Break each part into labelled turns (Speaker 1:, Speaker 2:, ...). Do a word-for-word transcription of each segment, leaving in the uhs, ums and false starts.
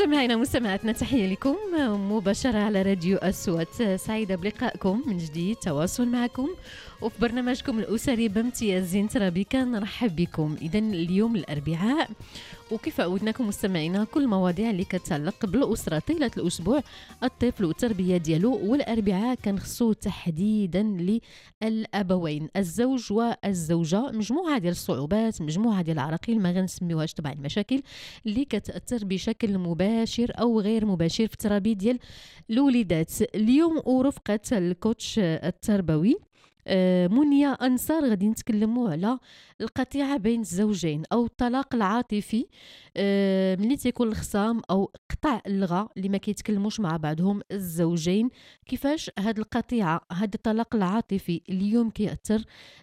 Speaker 1: مستمعينا مستمعاتنا تحية لكم مباشرة على راديو أصوات. سعيدة بلقائكم من جديد، تواصل معكم وفي برنامجكم الأسري بامتياز زين ترابيكا. نرحب بكم. إذن اليوم الأربعاء، وكيف عودناكم مستمعينا كل المواضيع اللي كتعلق بالأسرة طيلة الأسبوع، الطفل والتربية ديالو. والأربعاء كنخصو تحديدا للأبوين، الزوج والزوجة. مجموعة ديال الصعوبات، مجموعة ديال العراقيل، ما غنسميوهاش طبعا المشاكل اللي كتأثر بشكل مباشر أو غير مباشر في التربية ديال الوليدات. اليوم ورفقة الكوتش التربوي منيا أنصار غادي نتكلموا على القطيعة بين الزوجين أو الطلاق العاطفي، ملي تيكون الخصام أو قطع اللغة اللي ما كيتكلموش مع بعضهم الزوجين. كيفاش هاد القطيعة، هاد الطلاق العاطفي اليوم كيأثر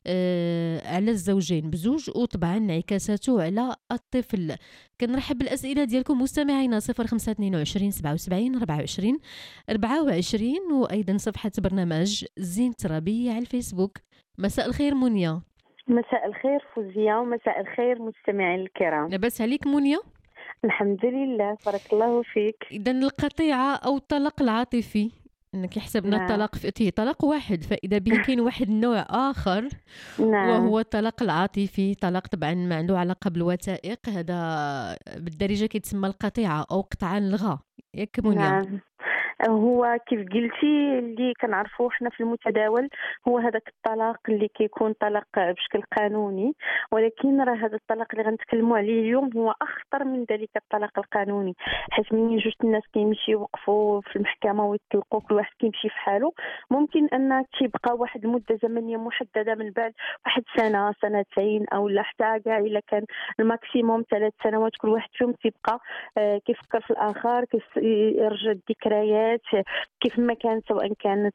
Speaker 1: على الزوجين بزوج، وطبعا انعكاساته على الطفل. كنرحب بالأسئلة ديالكم مستمعينا صفر خمسة اثنين وعشرين سبعة وسبعين أربعة وعشرين أربعة وعشرين، وأيضا صفحة برنامج زين ترابية على الفيسبوك. مساء الخير منيا.
Speaker 2: مساء الخير فوزية، ومساء الخير مستمعين الكرام.
Speaker 1: لاباس عليك منيا؟
Speaker 2: الحمد لله، بارك الله فيك.
Speaker 1: إذن القطيعة أو الطلاق العاطفي، انك يحسبنا
Speaker 2: نعم.
Speaker 1: الطلاق فيه طلاق واحد، فاذا بين كاين واحد النوع اخر
Speaker 2: نعم.
Speaker 1: وهو الطلاق العاطفي. طلاق طبعا ما عنده علاقه بالوثائق، هذا بالدارجه كيتسمى القطيعه او قطعان الغاء، ياك منيا؟
Speaker 2: نعم، هو كيف قلتي اللي كنعرفوه حنا في المتداول هو هذاك الطلاق اللي كيكون طلاق بشكل قانوني، ولكن راه هذا الطلاق اللي غنتكلموا عليه اليوم هو اخطر من ذلك الطلاق القانوني، حيت من جوج الناس كيمشيو يوقفوا في المحكمه ويطلقوا، كل واحد كيمشي في حاله. ممكن ان تيبقى واحد المده زمنيه محدده من بعد واحد سنه سنتين او لا حتى كاع الا كان الماكسيموم ثلاث سنوات، كل واحد فيهم تيبقى آه كيفكر في الاخر، كيرجع الذكريات كيف ما كانت، سواء كانت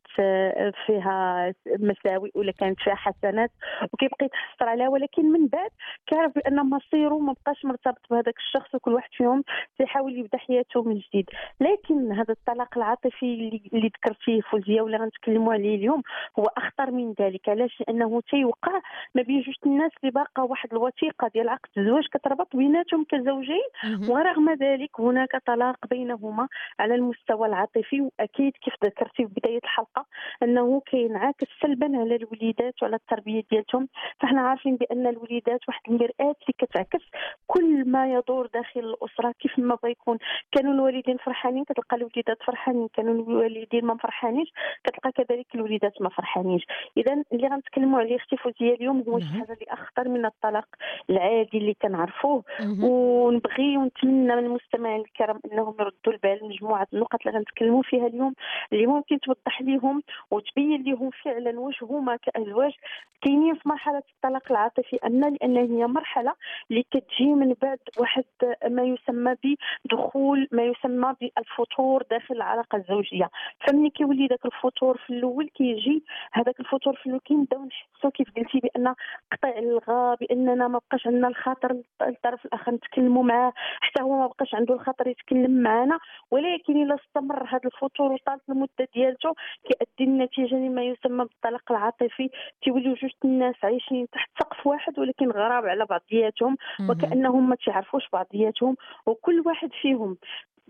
Speaker 2: فيها مساوئ ولا كانت فيها حسنات، وكيبقى يتحسر عليها، ولكن من بعد كيعرف بان مصيره ما بقاش مرتبط بهذاك الشخص، وكل واحد فيهم تيحاول يبدا حياته من جديد. لكن هذا الطلاق العاطفي اللي, اللي ذكرتيه فوزيه ولا غنتكلموا عليه اليوم هو اخطر من ذلك. علاش؟ لانه تيوقع ما بين جوج الناس اللي باقا واحد الوثيقه ديال عقد الزواج كتربط بيناتهم كزوجين، ورغم ذلك هناك طلاق بينهما على المستوى العاطفي. واكيد كيف ذكرتي في بدايه الحلقه انه كينعكس سلبا على الوليدات وعلى التربيه ديالهم. فاحنا عارفين بان الوليدات واحد المرآة اللي كتعكس كل ما يدور داخل الاسره. كيف ما بغى يكون كانوا الوالدين فرحانين كتلقى الوليدات فرحانين، كانوا الوالدين ما فرحانيش كتلقى كذلك الوليدات ما فرحانيش. اذا اللي غنتكلموا عليه اختي فوزيه اليوم هو شي حاجه اللي اخطر من الطلاق العادي اللي كنعرفوه. ونبغي ونتمنى من المستمعين الكرام انهم يردوا البال مجموعه النقط اللي غنتكلموا فيها اليوم، اللي ممكن توضح لهم وتبين لهم فعلا واش هما كأزواج كاينين في مرحله الطلاق العاطفي، ان لان هي مرحله اللي كتجي من بعد واحد ما يسمى بدخول ما يسمى بالفتور داخل العلاقه الزوجيه. فملي كيولي داك الفتور في الاول كيجي هذاك الفتور في الاول كنبداو نحسوا كيف قلتي بان قطع الغاء، باننا ما بقاش عندنا الخاطر الطرف الاخر نتكلموا معاه، حتى هو ما بقاش عنده الخاطر يتكلم معنا. ولكن الا استمر هذا الفتور وطالت المده ديالته كيؤدي النتيجه لما يسمى بالطلاق العاطفي. تيوليو جوج الناس عايشين تحت سقف واحد ولكن غراب على بعضياتهم، وكانهم ما تعرفوش بعضياتهم، وكل واحد فيهم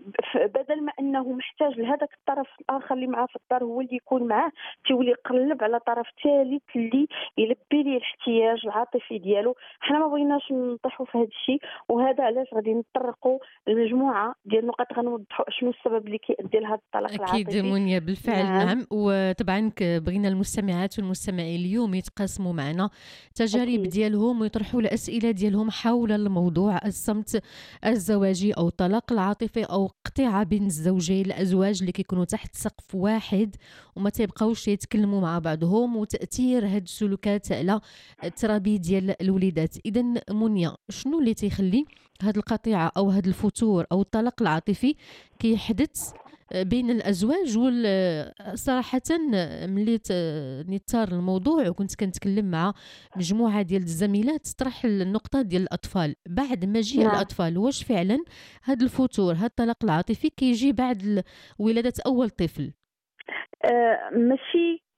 Speaker 2: بدل ما انه محتاج لهذاك الطرف الاخر اللي معاه في الدار هو اللي يكون معاه، تيولي يقلب على طرف ثالث اللي يلبي ليه الاحتياج العاطفي ديالو. حنا ما بغيناش نطيحوا في هذا الشيء، وهذا علاش غادي نطرقوا المجموعه ديال النقط غنوضحوا شنو السبب اللي كيؤدي لهذا الطلاق العاطفي.
Speaker 1: اكيد منيا بالفعل. نعم, نعم. وطبعا بغينا المستمعات والمستمعين اليوم يتقاسموا معنا تجارب أكيد ديالهم ويطرحوا الاسئله ديالهم حول الموضوع الصمت الزواجي او الطلاق العاطفي او قطيعه بين الزوجين، الازواج اللي كيكونوا تحت سقف واحد وما تيبقاوش يتكلموا مع بعضهم، وتاثير هاد السلوكات على التربيه ديال الوليدات. اذا منيا، شنو اللي تيخلي هاد القطيعه او هاد الفتور او الطلاق العاطفي كيحدث بين الازواج؟ وصراحه ملي نثار الموضوع وكنت كنتكلم مع مجموعه ديال الزميلات طرح النقطه ديال الاطفال بعد مجيء نعم. الاطفال، واش فعلا هذا الفتور هذا الطلاق العاطفي كيجي بعد ولاده اول طفل؟
Speaker 2: آه ماشي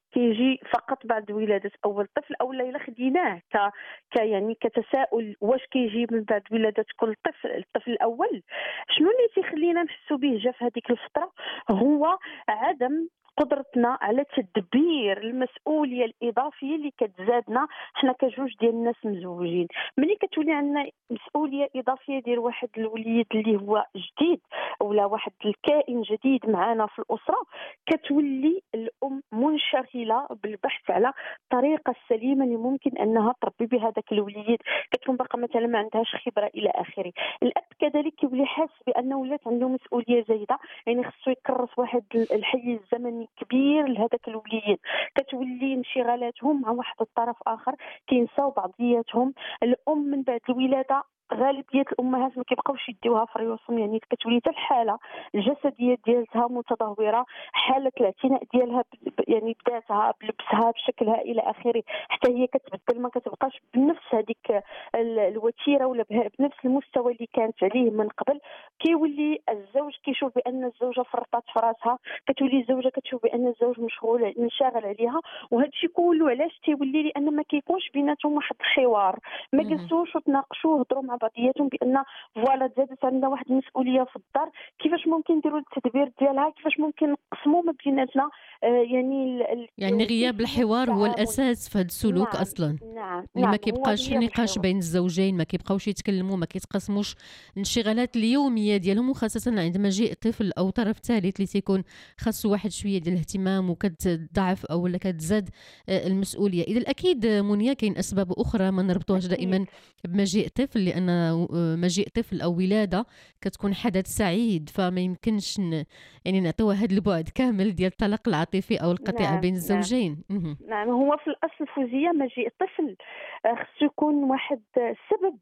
Speaker 2: كيجي فقط بعد ولاده اول طفل، او الا خديناه ك... ك يعني كتساؤل واش كيجي من بعد ولاده كل طفل الطفل الاول. شنو اللي تيخلينا نحسوا به جا في هذيك الفتره؟ هو عدم قدرتنا على تدبير المسؤوليه الاضافيه اللي كتزادنا حنا كجوج ديال الناس مزوجين. ملي كتولي عندنا مسؤوليه اضافيه ديال واحد الوليد اللي هو جديد ولا واحد الكائن جديد معنا في الاسره، كتولي الام منشغله بالبحث على الطريقه السليمه اللي ممكن انها تربي بها هذاك الوليد. كتكون باقا مثلا ما عندهاش خبره الى اخره. الاب كذلك كيولي حاس بانه ولات عنده مسؤوليه زايده، يعني خصو يكرس واحد الحيز الزمني كبير لهذاك الوليد. كتولي انشغالاتهم مع واحد الطرف اخر، كينساو بعضياتهم. الام من بعد الولاده غالبيه الامهات ما كيبقاوش يديوها في ريوسهم، يعني كتولي حتى الحاله الجسديه ديالها متدهوره، حاله الاعتناء ديالها يعني بذاتها بلبسها بشكلها الى اخره حتى هي كتبدل، ما كتبقاش بنفس هذيك الوتيره ولا بنفس المستوى اللي كانت عليه من قبل. كيولي الزوج كيشوف بان الزوجه فرطات في راسها، كتولي الزوجه كتشوف بان الزوج مشغول منشغل عليها، وهذا الشيء كله علاش تيولي؟ لان ما كيكونش بيناتهم واحد الحوار، ما جلسوش وتناقشوا وهضروا مع بعضياتهم بان فوالا تزادت عندنا واحد المسؤوليه في الدار، كيفاش ممكن نديروا التدبير ديالها، كيفاش ممكن نقسموا ما بيناتنا. آه يعني ال...
Speaker 1: يعني غياب الحوار هو
Speaker 2: التعامل.
Speaker 1: الأساس في هذا السلوك
Speaker 2: نعم
Speaker 1: أصلا،
Speaker 2: نعم
Speaker 1: اللي ما
Speaker 2: نعم هو
Speaker 1: كيبقاش
Speaker 2: غياب
Speaker 1: نقاش
Speaker 2: الحوار.
Speaker 1: بين الزوجين، ما كيبقاوش يتكلموا، ما كيتقاسموش الانشغالات اليوميه ديالهم، وخاصه عندما يجي طفل او طرف ثالث اللي تيكون خاصو واحد شويه ديال الاهتمام وكتضعف او ولا كتزاد آه، المسؤوليه. اذا اكيد آه، منيا كاين اسباب اخرى ما نربطوهاش
Speaker 2: اكيد
Speaker 1: دائما بمجيء طفل، لان آه، مجيء طفل او ولاده كتكون حدث سعيد، فما يمكنش ن... يعني نعطيوها هذا البعد كامل ديال الطلاق العاطفي او القطيعه
Speaker 2: نعم
Speaker 1: بين
Speaker 2: نعم
Speaker 1: الزوجين. مهم.
Speaker 2: نعم هو في الأصل فوزية مجيء طفل آه، خصو يكون واحد آه، سبب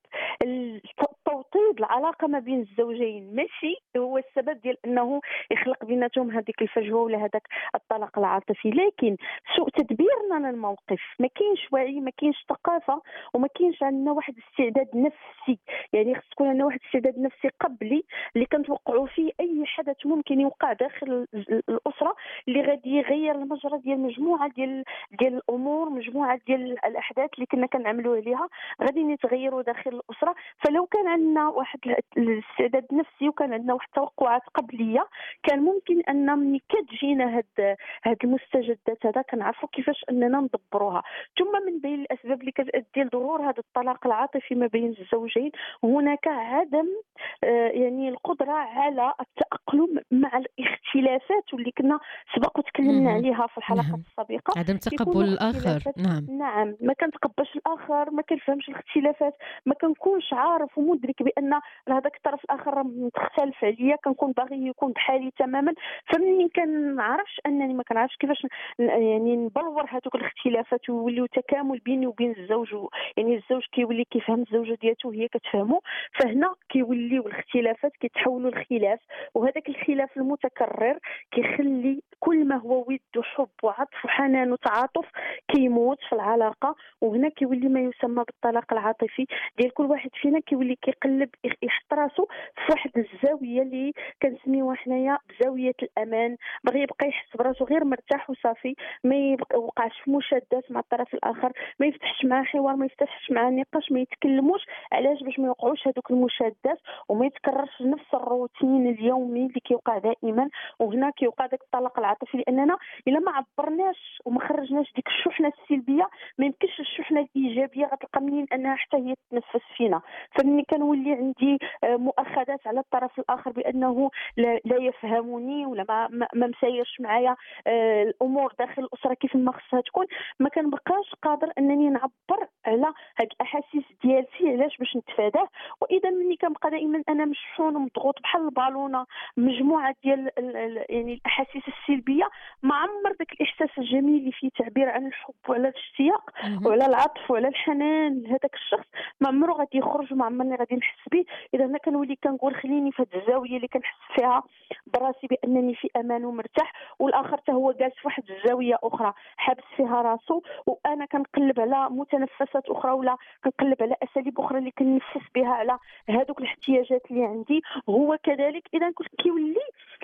Speaker 2: الت- توطيد العلاقة ما بين الزوجين، ماشي هو السبب ديال أنه يخلق بيناتهم هذيك الفجوة ولا هذاك الطلاق العاطفي. لكن سوء تدبيرنا للموقف، ما كاينش وعي، ما كاينش ثقافة، وما كاينش عندنا واحد استعداد نفسي. يعني خص يكون عندنا واحد استعداد نفسي قبلي اللي كنتوقعوا فيه أي حدث ممكن يوقع داخل ال- الأسرة اللي غادي يغير المجرى ديال مجموعة ديال ديال الامور، مجموعه ديال الاحداث اللي كنا كنعملوا عليها غادي يتغيروا داخل الاسره. فلو كان عندنا واحد الاستعداد النفسي وكان عندنا واحد التوقعات قبليه، كان ممكن ان ملي كتجينا هاد هاد المستجدات هذا كنعرفوا كيفاش اننا ندبروها. ثم من بين الاسباب اللي كتؤدي لظهور هذا الطلاق العاطفي ما بين الزوجين، هناك عدم آه، يعني القدره على التاقلم مع الاختلافات واللي كنا سبق وتكلمنا
Speaker 1: مهم.
Speaker 2: عليها في الحلقات
Speaker 1: نعم،
Speaker 2: السابقه.
Speaker 1: عدم تقبل
Speaker 2: كيكونوا
Speaker 1: الآخر.
Speaker 2: اختلافات،
Speaker 1: نعم.
Speaker 2: نعم ما كنتقبلش الاخر، ما كنفهمش الاختلافات، ما كنكونش عارف ومدرك بان هذاك الطرف الاخر راه مختلف عليا، كنكون باغي يكون بحالي تماما. فمني كنعرفش انني ما كنعرفش كيفاش ن- يعني نبلور هذوك الاختلافات ويوليو تكامل بيني وبين الزوج، يعني الزوج كيولي كيفهم الزوجه ديالته وهي كتفهمه، فهنا كيوليو الاختلافات كيتحولوا لخلاف، وهذاك الخلاف المتكرر كيخلي كل ما هو ود وحب وعطف وحنان وتعاطف كيموت في العلاقه. وهنا كيولي ما يسمى بالطلاق العاطفي ديال كل واحد فينا كيولي كيقلب يحط راسو في واحد الزاويه اللي كنسميوها حنايا بزاويه الامان، بغى يبقى يحس براسو غير مرتاح وصافي، ما يوقعش في مشادات مع الطرف الاخر، ما يفتحش معاه حوار، ما يفتحش معاه نقاش، ما يتكلموش. علاش؟ باش ما يوقعوش هذوك المشادات وما يتكررش نفس الروتين اليومي اللي كيوقع دائما. وهنا كيوقع داك الطلاق العاطفي، لاننا الا ما عبرناش وما خرجناش ديك الشحنه السلبيه، ما يمكنش الشحنه الايجابيه غتلقى منين انها حتى هي تتنفس فينا. فمني كنولي عندي آه، مؤاخذات على الطرف الاخر بانه لا, لا يفهمني ولا ما, ما, ما مسايرش معايا آه، الامور داخل الاسره كيف ما خصها تكون، ما كنبقاش قادر انني نعبر على هاد الاحاسيس ديالتي. علاش؟ باش نتفاداه. واذا مني كنبقى دائما انا مشحون ومضغوط بحال البالونه، مجموعه ديال ال- ال- يعني الاحاسيس السلبيه، ما عمر ذاك الاحساس الجميل اللي فيه تعبير عن الحب وعلى الاشتياق
Speaker 1: مهم.
Speaker 2: وعلى العطف وعلى الحنان لهذاك الشخص، ما عمره غادي يخرج، ما عمرني غادي نحس به. اذا انا كنولي كنقول خليني في هذه الزاويه اللي كنحس فيها براسي بانني في امان ومرتاح، والاخر حتى هو جالس في واحد الزاويه اخرى حابس فيها راسو، وانا كنقلب على متنفسات اخرى ولا كنقلب على اساليب اخرى اللي كننفس بها على هذوك الاحتياجات اللي عندي. هو كذلك اذا كيولي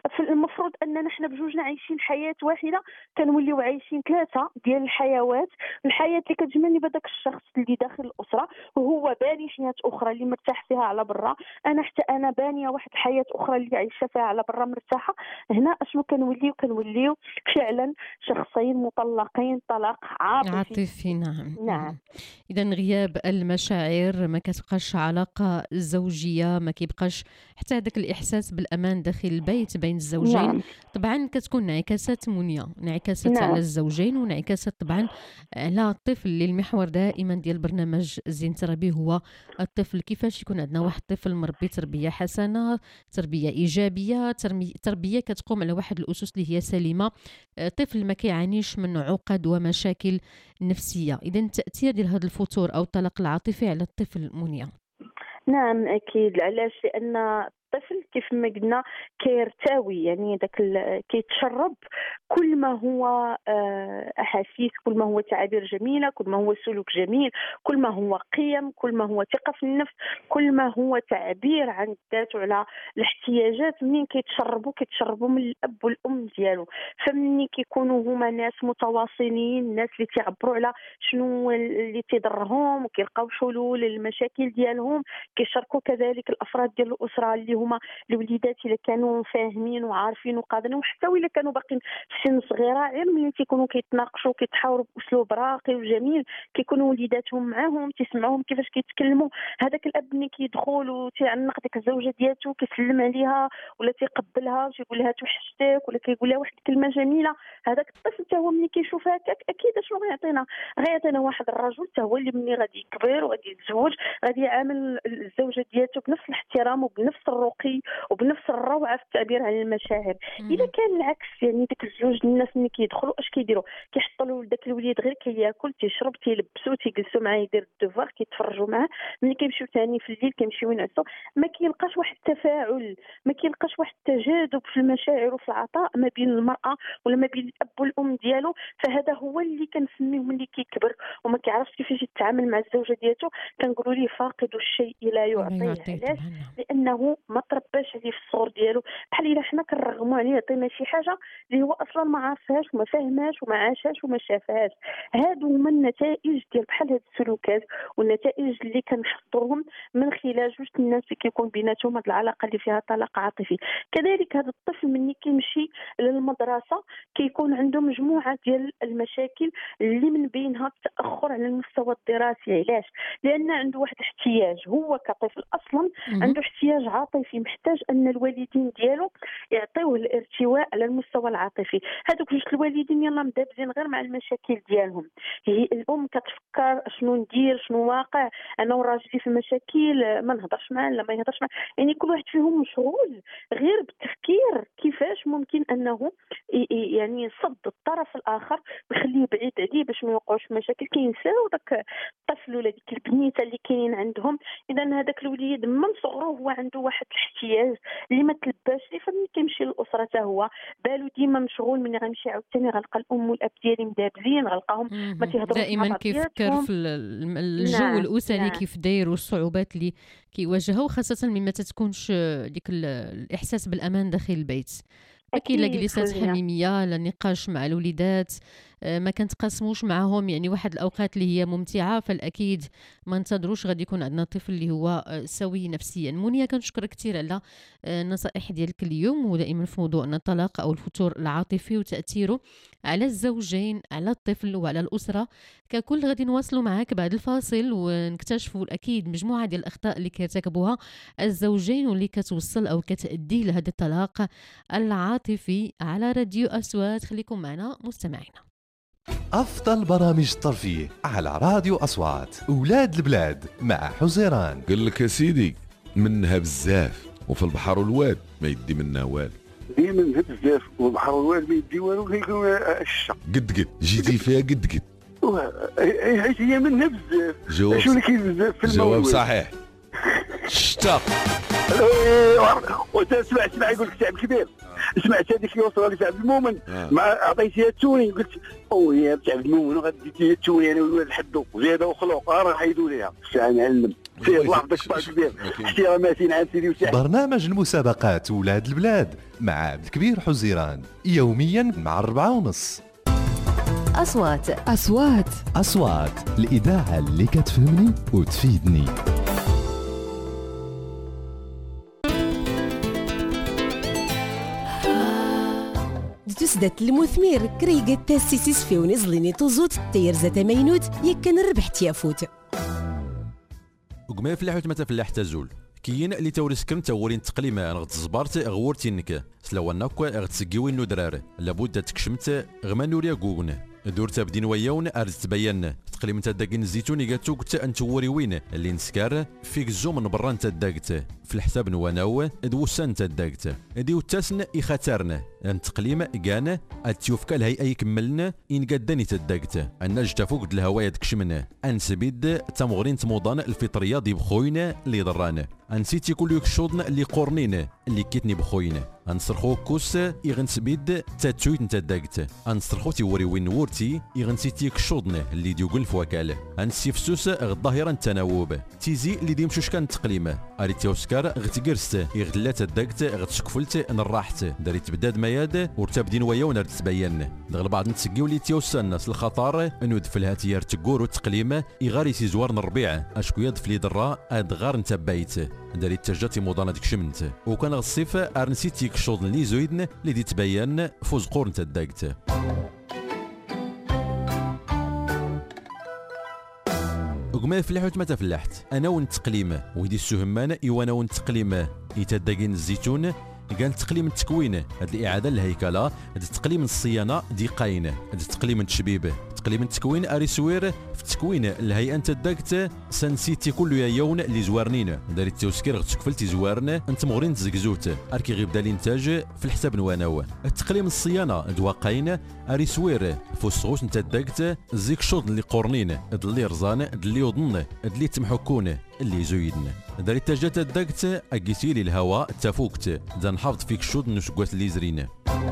Speaker 2: فالمفروض اننا حنا بجوجنا عايشين حياه واحده، كنوليو عايشين ثلاثه ديال الحيوات. الحياه اللي كتجمعني بداك الشخص اللي داخل الاسره وهو باني حياه اخرى اللي مرتاح فيها على برا، انا حتى انا بانيه واحد الحياه اخرى اللي عايشه فيها على برا مرتاحه. هنا اشنو كنوليو كنوليو فعلا شخصين مطلقين طلاق عاطفي.
Speaker 1: عاطفي نعم.
Speaker 2: نعم.
Speaker 1: إذا غياب المشاعر ما كتبقاش علاقة زوجية، ما كيبقاش حتى هذاك الإحساس بالأمان داخل البيت بين الزوجين.
Speaker 2: نعم.
Speaker 1: طبعا كتكون انعكاسات منية، انعكاسات على
Speaker 2: نعم.
Speaker 1: الزوجين وانعكاسات طبعا على الطفل، اللي المحور دائما ديال برنامج زين تربيه هو الطفل. كيفاش يكون عندنا واحد الطفل مربي تربية حسنة، تربية إيجابية، ترمي- تربية كتقوم على واحد الأسس اللي هي سليمة، آه، طفل ما كيعانيش من عقد ومشاكل نفسية. إذا التأثير ديال هذا الفتور أو الطلاق العاطفي على الطفل منيا.
Speaker 2: نعم اكيد. علاش؟ لان الطفل كيف ما قلنا كيرتوي، يعني داك ال- كيتشرب كل ما هو آه، احاسيس، كل ما هو تعابير جميله، كل ما هو سلوك جميل، كل ما هو قيم، كل ما هو ثقه في النفس، كل ما هو تعبير عن الذات وعلى الاحتياجات. منين كيتشربوا كيتشربوا من الاب والام ديالو. فمني كيكونوا هما ناس متواصلين، ناس اللي تيعبروا على شنو اللي تيضرهم وكيلقاو حلول للمشاكل ديالهم، كيشاركوا كذلك الافراد ديال الاسره اللي هما الوليدات الا كانوا فاهمين وعارفين وقادرين، وحتى الا كانوا باقيين في سن صغيره، غير ملي تيكونوا كيتناقشوا كيتحاوروا باسلوب راقي وجميل، كيكونوا وليداتهم معاهم تسمعوهم كيفاش كيتكلموا. هذاك الاب ملي كيدخل وتيعنق ديك الزوجه ديالته كيسلم عليها ولا تيقبلها وتيقول لها توحشتك ولا كيقول لها واحد الكلمه جميله، هذاك الطفل حتى هو ملي كيشوف هكاك اكيد شنو غيعطينا؟ غيعطينا واحد الرجل حتى هو اللي ملي غادي يكبر وغادي يتزوج غادي يعامل الزوجه ديالته بنفس الاحترام وبنفس الرقي وبنفس الروعه في التعبير عن المشاعر. اذا كان العكس، يعني ديك الزوج الناس ملي كيدخلوا اش كيديروا؟ كيحطوا له داك الوليد غير كياكل تيشرب تيلبسوا تيجلسوا معاه يدير الدوفوار كيتفرجوا معاه، ملي كيمشيو ثاني في الليل كيمشيو ينعسوا، ما كيلقاش واحد التفاعل، ما كيلقاش واحد التجاذب في المشاعر وفي العطاء ما بين المراه ولا ما بين الاب والام ديالو. فهذا هو اللي كنسميه ملي كيكبر وما كيعرفش كيفاش يتعامل مع الزوجه ديالته، كنقولوا ليه فاقد الشيء لا يعطيه. علاش؟ لانه ما ترباش عليه في الصغر ديالو. بحال الا حنا كنرغموا عليه يعطينا شي حاجه اللي هو اصلا ما عرفهاش وما فهمهاش وما عاشهاش وما شافهاش. هادو هما النتائج ديال بحال هاد السلوكات والنتائج اللي كنحضرهم من خلال جوج الناس اللي كيكون بيناتهم هاد العلاقه اللي فيها طلاق عاطفي. كذلك هذا الطفل ملي كيمشي للمدرسه كيكون عنده مجموعه ديال المشاكل اللي من بينها التاخر على المستوى الدراسي. علاش؟ لان عنده واحد الاحتياج، هو كطفل اصلا عنده احتياج عاطفي، محتاج ان الوالدين ديالو يعطيوه الارتواء على المستوى العاطفي. هذوك جوج الوالدين يلا مدابزين غير مع المشاكل ديالهم، هي الام كتفكر شنو ندير شنو واقع، انا وراجلي في مشاكل ما نهضرش معاه لا ما يهضرش معاه، يعني كل واحد فيهم مشغول غير بالتفكير كيفاش ممكن انه يعني يصد الطرف الاخر ويخليه بعيد عليه باش ما يوقعوش في مشاكل، كينساو داك الطفل ولا ديك البنيته اللي كاينين عندهم. اذا هذاك الوليد من صغره هو عنده واحد الاحتياج اللي ما تلباش ليه، فملي كيمشي للاسره حتى هو بالو ديما مشغول، ملي غيمشي عاوتاني غلقى الام والاب ديالي مدابزين غلقاهم ما تيهضروش مع
Speaker 1: دائما كيفكر
Speaker 2: بعضياتهم.
Speaker 1: في ال- الجو
Speaker 2: نعم.
Speaker 1: الاسري
Speaker 2: نعم.
Speaker 1: كيف داير والصعوبات اللي كيواجهها، وخاصه مما تتكونش ديك ال- الاحساس بالامان داخل البيت. ما كاين لا
Speaker 2: أكيد
Speaker 1: جلسات
Speaker 2: فوزية.
Speaker 1: حميميه لا نقاش مع الوليدات، آه، ما كنتقاسموش معاهم يعني واحد الاوقات اللي هي ممتعه، فالاكيد ما ننتظروش غادي يكون عندنا طفل اللي هو آه، سوي نفسيا. منيا كنشكرك كثير على آه، النصائح ديالك اليوم، ودائما في موضوعنا الطلاق او الفتور العاطفي وتاثيره على الزوجين على الطفل وعلى الاسره ككل. غادي نواصلوا معاك بعد الفاصل ونكتشفوا اكيد مجموعه ديال الاخطاء اللي كيرتكبوها الزوجين واللي كتوصل او كتؤدي لهذا الطلاق العاطفي على راديو أصوات. خليكم معنا مستمعينا.
Speaker 3: أفضل برامج الترفيه على راديو أصوات، أولاد البلاد مع حزيران.
Speaker 4: قال لك يا سيدي منها بزاف، وفي البحر والواد ما يدي منها والو.
Speaker 5: ديما منها بزاف والبحر والواد ما يدي والو، كيكون الشق
Speaker 4: قد قد جيتي فيها قد قد.
Speaker 5: حيت هي منها بزاف.
Speaker 4: جواب
Speaker 5: شنو اللي كاين بزاف في الموضوع؟
Speaker 4: جواب صحيح. شتا
Speaker 5: وتسمع سمع يقول لك شعب كبير. سمعت هذيك اللي وصلها لي عبد المؤمن مع عطيتيها التوني، قلت او يا عبد المؤمن غادي ديتي التوني انا والولد حدو زياده وخلوق راه حيدوا ليها الساعه معلم فيه الله يحفظك بعد كبير احتراماتي عن سيدي وسعد.
Speaker 3: برنامج المسابقات ولاد البلاد مع عبد الكبير حزيران يوميا مع الربعة ونص.
Speaker 6: أصوات أصوات
Speaker 3: أصوات الإذاعة اللي كتفهمني وتفيدني.
Speaker 6: تسدت المثمير كريقة تاسيسيس في ونزليني توزوت تير زات مينوت يكن ربح تيافوت
Speaker 7: وقما فلاح وتمتا فلاح تزول كاين اللي تورسكم تورين تقليمه غد زبارت غورتي نك سلاوانك غد تسقيوين نو درار لابد تكشمت غما نوريا غوغن دور تبدين وياون ارز تبين تقليم نتا داكين الزيتون يقاتو قلت ان توري وين اللي نسكار فيك الزوم من برا نتا داكت في الحساب نواناو دوسان نتا داكت ديو تاسن يخاترنا ان تقليم كان اتيوفك الهيئه يكملنا ان قداني تداكت ان جتا فوق الهوايه تكشمنا ان سبيد تمغرين تموضان الفطريه دي بخوينا اللي ضرانا نسيتي كل يكشودنا اللي قرنينا اللي كيتني بخوينا انصرخو كوس يغنسبيد تاتويت نتا داكت انصرخو تيوري وين ورتي يغنسيتي كشودنا اللي ديوغل فواكاله انسيفسوس غظاهرا التناوب تيزي اللي ديمشوش كان تقليمه اريتي اوسكار غتكرست يغدلات داكت غتشكفلت نراحت داريت بداد مياد ورتبدين ويا ونرد تبين دغل بعض نتسقيو اللي تيوسن الخطر انو دفلها تيار تقور وتقليمه يغاري سي زوار الربيع اشكو يضف لي درا ادغار نتبايت داري تجاتي موضانه ديك شمنت وكان غصيف ارنسيتي كشوط اللي زويدن اللي دي تبين فوز قور نتا داكت وقما فلاح وتما تفلحت انا ونتقليمه ويدي السهمان ايوانا ونتقليمه يتداقين الزيتون كان تقليم التكوين هاد الاعاده للهيكله هاد تقليم الصيانه دي قاينه هاد تقليم التشبيب تقليم التكوين اري سوير في التكوين الهيئه انت داكت سنسيتي كل يوم اللي زوارنين داري التوسكير غتكفلتي زوارنا انت مغرين تزكزوت اركي غيبدا الانتاج في الحساب نواناو التقليم الصيانه دواقاين اري سوير فوسغوس انت داكت زيك شوط اللي قرنين اللي رزان اللي وضن اللي تمحكون اللي زويدنا داري التاجات داكت اكيسيلي الهواء تفوكت دا نحافظ فيك شوط نسكوات اللي زرينا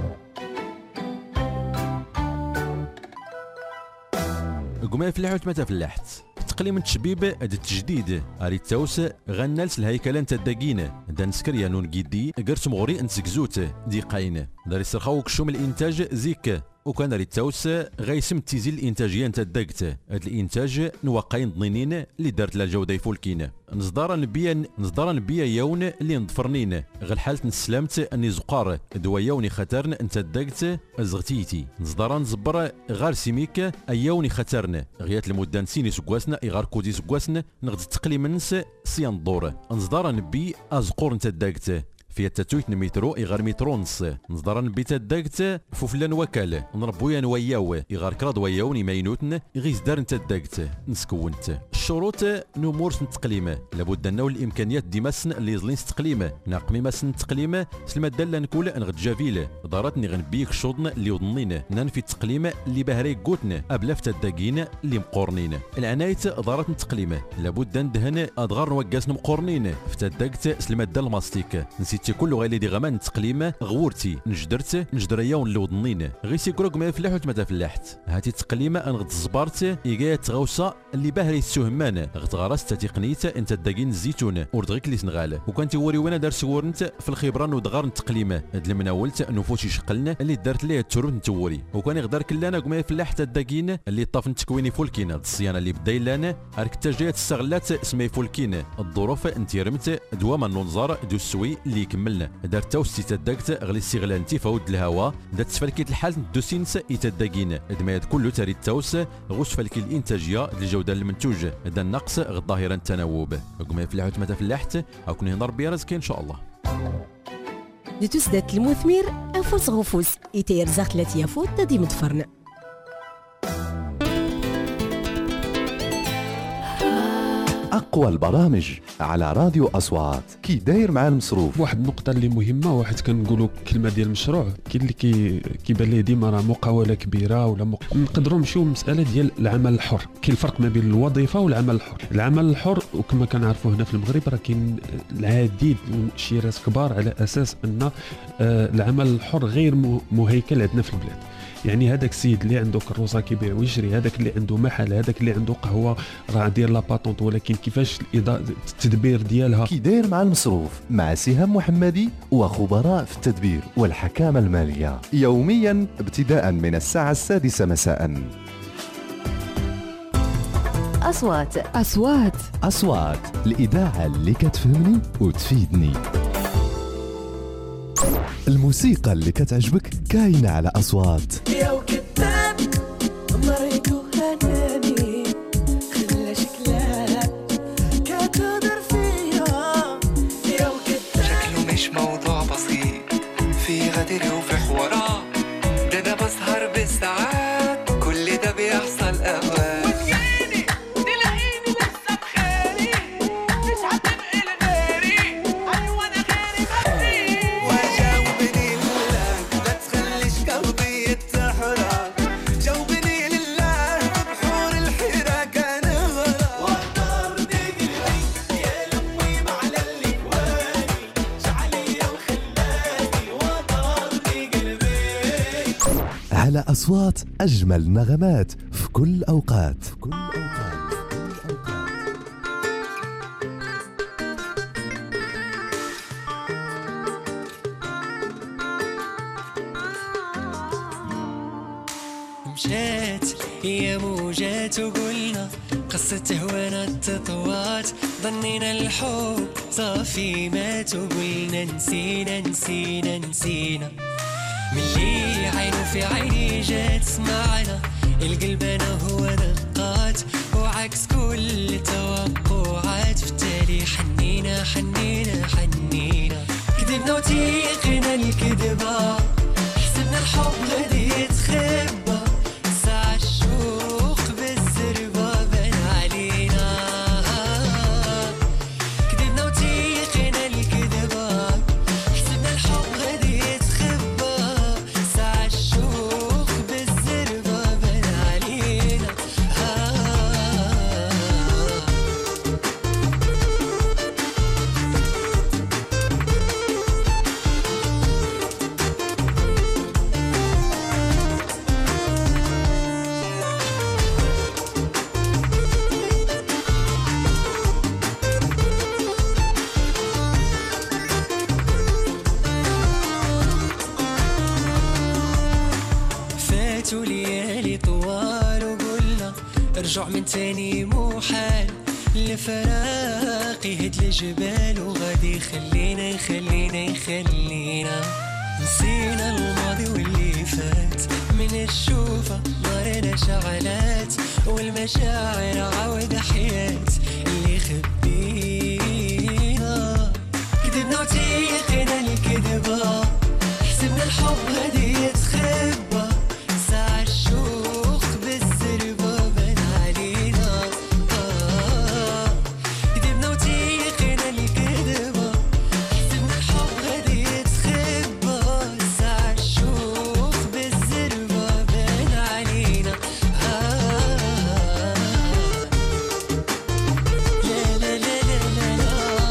Speaker 7: قما فلاح وتما تفلحت تقليم التشبيب هذا التجديد اري تاوس غنالس الهيكله نتا داكينه دا نسكريا نون كيدي قرت مغري انتسكزوت دي قاينه داري سرخاو كشوم الانتاج زيك وكان ريت تاوس غيسم تيزي الانتاجيه نتا داكت هاد الانتاج نواقعين ضنينين اللي دارت لا جوده يفولكين نصدر نبيا نصدر نبيا يون اللي نضفرنين غير حاله نسلامت اني زقار دوايوني خطرن انت داكت زغتيتي نصدر نزبر غار سيميك ايوني خطرن غيات المده نسيني سكواسنا اغار كودي سكواسنا نغد تقليم نس سيان دور نصدر نبي ازقور انت داكت فيها تاتويت مترو إغار مترو نص نصدر نبيت داكت فوفلان وكاله نربويا نوياو إغار كراد وياوني ماينوتن غيز دار نتا داكت نسكونت الشروط نمورس نتقليمه لابد انه الامكانيات ديما السن اللي يزلين تقليمه ناقمي ما سن تقليمه سلما دالا نقول نغد جافيله دارتني غنبيك شوضن اللي وضنين ننفي التقليمه اللي باهري قوتنا ابلا في الداكين اللي مقورنين العنايه دارت نتقليمه لابد ندهن ادغار نوقاس مقورنين في تداكت سلما دال ماستيك نسيت كل غيلي دي غمان تقليمه غورتي نجدرت نجدرياون اللي وضنين غي سيكروك ما يفلح وتما تفلحت هاتي تقليمه انغد زبارت إيجاية تغوصه اللي باهري السهمان غتغرس تقنيت انت داكين الزيتون وردغيك اللي سنغال وكان تيوري وانا دار سورنت في الخبران ودغار نتقليمه هاد المناولت نفوشي شقلنا اللي دارت ليه التروت نتوري وكان يقدر كلانا كما يفلح حتى الداكين اللي طاف نتكويني فولكين الصيانه اللي بدا لنا ارك تجيات السغلات اسمي فولكين الظروف انت رمت دوام النظار دو السوي اللي كملنا دار توستي تداكت غلي السغلان تيفاود الهواء دات تفلكيت الحال دو سينس يتداكين دمايات كله تاري التوس غوش فلكي الانتاجيه الجوده المنتوج دا النقص الظاهره التناوب كما يفلح وتما تفلحت اكون هنا ربي رزقك ان شاء الله
Speaker 6: لتسدات المثمير انفوس غفوس يتير زغت لاتيا فوت تدي مدفرن
Speaker 3: أقوى البرامج على راديو أصوات كي داير مع المصروف.
Speaker 8: واحد النقطة اللي مهمة واحد كنقولوا كلمة ديال المشروع كاين اللي كي كيبان ليه ديما راه مقاولة كبيرة ولا مق... نقدروا نمشيو للمسألة ديال العمل الحر. كاين الفرق ما بين الوظيفة والعمل الحر. العمل الحر وكما كنعرفوا هنا في المغرب راه كاين العديد من الشركات كبار على أساس أن العمل الحر غير مهيكل عندنا في البلاد. يعني هذاك السيد اللي عنده كروسه كيبيع ويشري، هذاك اللي عنده محل، هذاك اللي عنده قهوه راه دير لا باتونت، ولكن كيفاش التدبير ديالها
Speaker 3: كي داير مع المصروف مع سهام محمدي وخبراء في التدبير والحكامه الماليه، يوميا ابتداء من الساعه السادسه مساء.
Speaker 6: أصوات أصوات
Speaker 3: أصوات الإذاعة اللي كتفهمني وتفيدني. الموسيقى اللي كتعجبك كاينة على أصوات.
Speaker 9: يا وكذاب مريتو هناني خلى شكلها كتهضر فيا. يا وكذاب
Speaker 10: شكله مش موضوع بسيط، في غدر وفي حوارات، ده أنا بسهر بالساعات، كل ده بيحصل أوقات.
Speaker 3: على أصوات أجمل نغمات في كل أوقات في كل أوقات.
Speaker 9: مشات هي موجات وقلنا قصة هوانا التطوات، ظنينا الحب صافي مات وقلنا نسينا نسينا نسينا. ملي عينه في عيني جات سمعنا، القلب انا هو دقات وعكس كل توقعات، في التالي حنينا حنينا حنينا. كذبنا وتيقنا الكذبة، حسبنا الحب غادي يتخبى، ساعة الشوق بالزربة بان علينا. كذبنا وتيقنا الكذبة، حسبنا الحب غادي يتخبى، ساعة الشوق بالزربة بان علينا. فاتوا ليالي طوال وقلنا ارجع من تاني محال، لفراقي هد الجبال وغادي يخلينا يخلينا يخلينا. نسينا الماضي واللي فات، من الشوفة نارنا شعلات، والمشاعر عاود حياة اللي خبينا. كذبنا وتيقنا الكذبة، حسبنا الحب غادي يتخبى، ساعة الشوق بالزربة بان علينا. كذبنا وتيقنا الكذبة، حسبنا الحب غادي يتخبى، ساعة الشوق بالزربة بان علينا. لا لا لا لا لا لا.